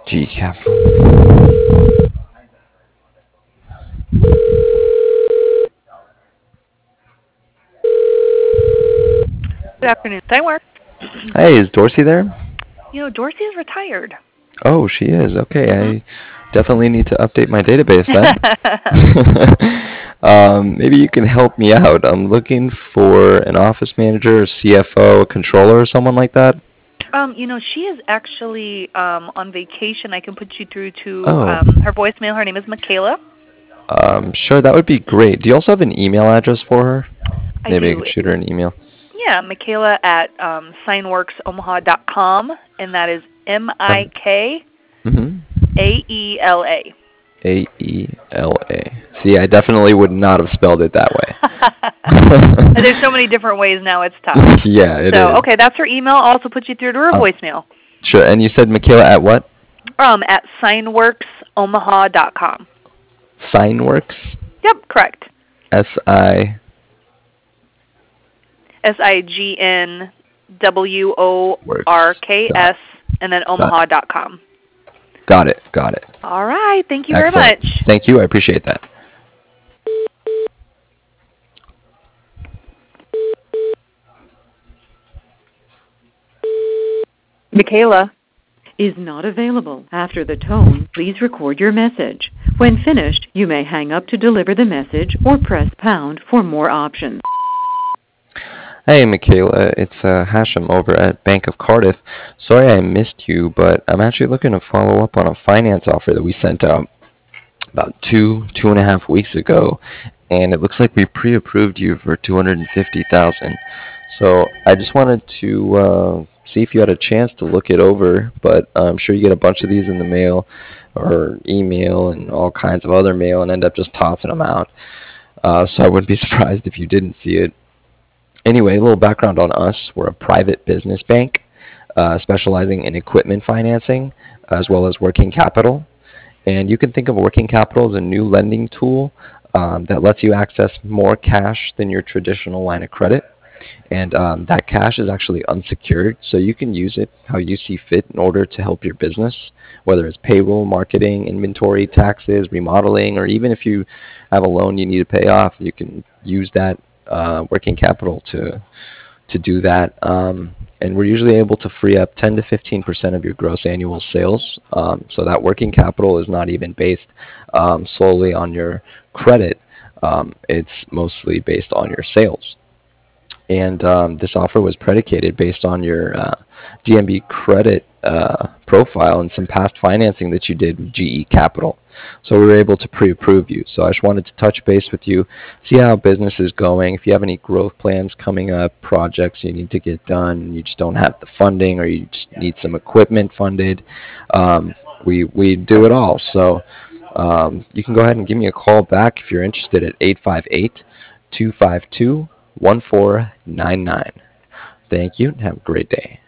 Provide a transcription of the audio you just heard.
G Capital. Good afternoon, Steinwar. Hey, is Dorsey there? Dorsey is retired. Oh, she is. Okay, Hmm. I definitely need to update my database then. Maybe you can help me out. I'm looking for an office manager, a CFO, a controller, or someone like that. She is actually on vacation. I can put you through to Oh, her voicemail. Her name is Michaela. sure, that would be great. Do you also have an email address for her? I Maybe I do. could shoot her an email. Yeah, Michaela at signworksomaha.com, and that is Mikaela. Mm-hmm. Aela. See, I definitely would not have spelled it that way. There's so many different ways now, it's tough. Yeah, it So, is. okay, that's her email. I'll also put you through to her Oh, voicemail. sure. And you said Michaela at what? At signworksomaha.com. Signworks? Yep, correct. S-I... Works. SIGNWORKS, and then Dot. omaha.com. Got it. Got it. All right. Thank you very Excellent. much. Thank you. I appreciate that. Michaela. Is not available. After the tone, please record your message. When finished, you may hang up to deliver the message or press pound for more options. Hey, Michaela. It's Hashem over at Bank of Cardiff. Sorry I missed you, but I'm actually looking to follow up on a finance offer that we sent out about 2.5 weeks ago, and it looks like we pre-approved you for 250,000. So I just wanted to see if you had a chance to look it over, but I'm sure you get a bunch of these in the mail or email and all kinds of other mail and end up just tossing them out. So I wouldn't be surprised if you didn't see it. Anyway, a little background on us. We're a private business bank specializing in equipment financing as well as working capital. And you can think of working capital as a new lending tool that lets you access more cash than your traditional line of credit. And that cash is actually unsecured, so you can use it how you see fit in order to help your business, whether it's payroll, marketing, inventory, taxes, remodeling, or even if you have a loan you need to pay off, you can use that working capital to do that. And we're usually able to free up 10 to 15% of your gross annual sales. So that working capital is not even based solely on your credit. It's mostly based on your sales. And this offer was predicated based on your DMB credit profile and some past financing that you did with GE Capital. So we were able to pre-approve you. So I just wanted to touch base with you, see how business is going. If you have any growth plans coming up, projects you need to get done, you just don't have the funding, or you just need some equipment funded, we do it all. So you can go ahead and give me a call back if you're interested at 858-252-1499. Thank you and have a great day.